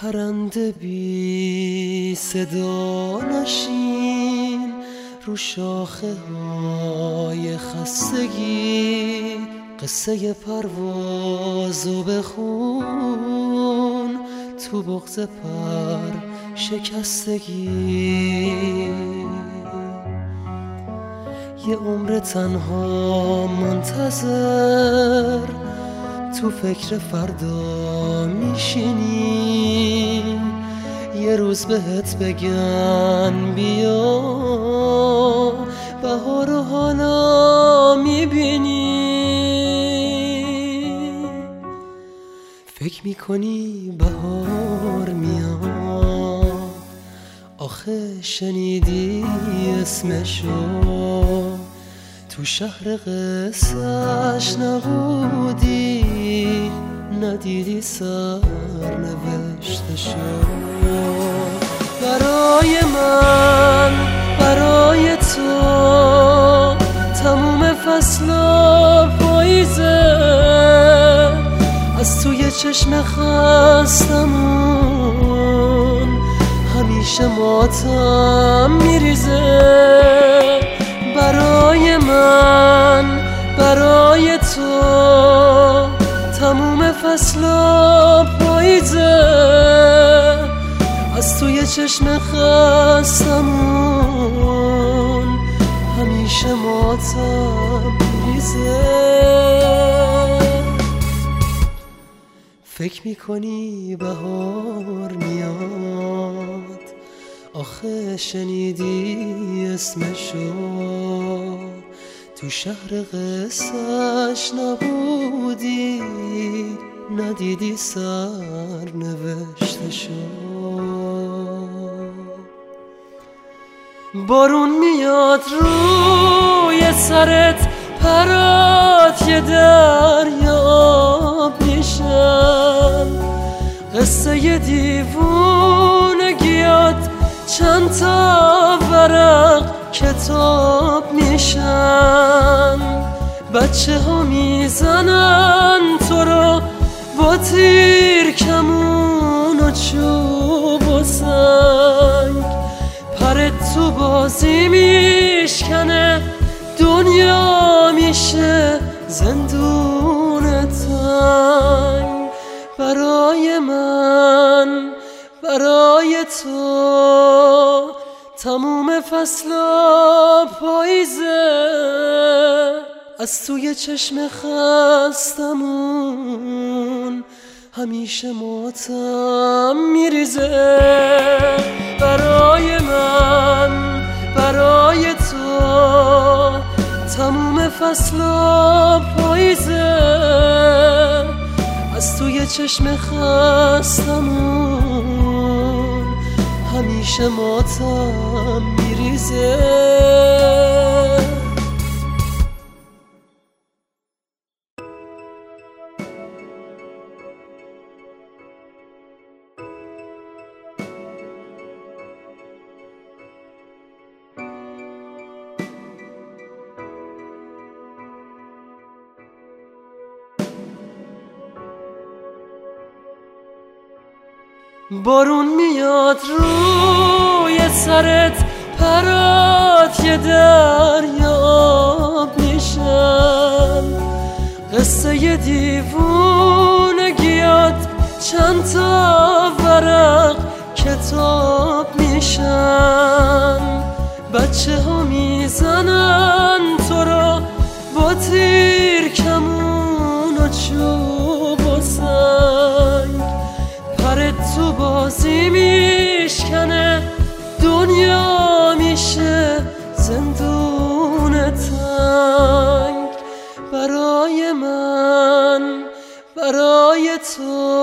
پرنده بی صدا نشین رو شاخه های خستگی، قصه پروازو بخون تو بغض پر شکستگی. یه عمر تنها منتظر تو فکر فردا میشینی، یه روز بهت بگن بیا بهار رو حالا میبینی. فکر میکنی بهار میاد، آخه شنیدی اسمشو تو شهر قصه‌اش نبودی، ندیدی سرنوشتشو. برای من برای تو تموم فصلا پاییزه، از توی چشم خستمون همیشه ماتم میریزه. برای من برای تو تموم فصلا پاییزه، از توی چشم خستمون همیشه ماتم میریزه. فکر میکنی بهار میاد، آخه شنیدی اسمشو تو شهر قصه‌اش نبودی، ندیدی سرنوشتشو. بارون میاد روی سرت، پرات یه دریاب میشن، قصه دیوونگیات چند تا ورق کتاب میشن. بچه ها میزنن تو رو با تیر کمون و چوب و سنگ، پرت تو بازی میشکنه، دنیا میشه زندون تنگ. برای من برای تو تموم فصلا پاییزه، از توی چشم خستمون همیشه ماتم میریزه. برای من برای تو تموم فصلا پاییزه، از توی چشم خستمون همیشه ماتم میریزه. بارون میاد روی سرت، پرات یه دریاب میشن، قصه دیوونگیات چند تا ورق کتاب میشن. بچه ها میزنن تو رو با تیر کمون و چوب و سنگ، پرت تو بازی میشکنه، دنیا میشه زندون تنگ. برای من برای تو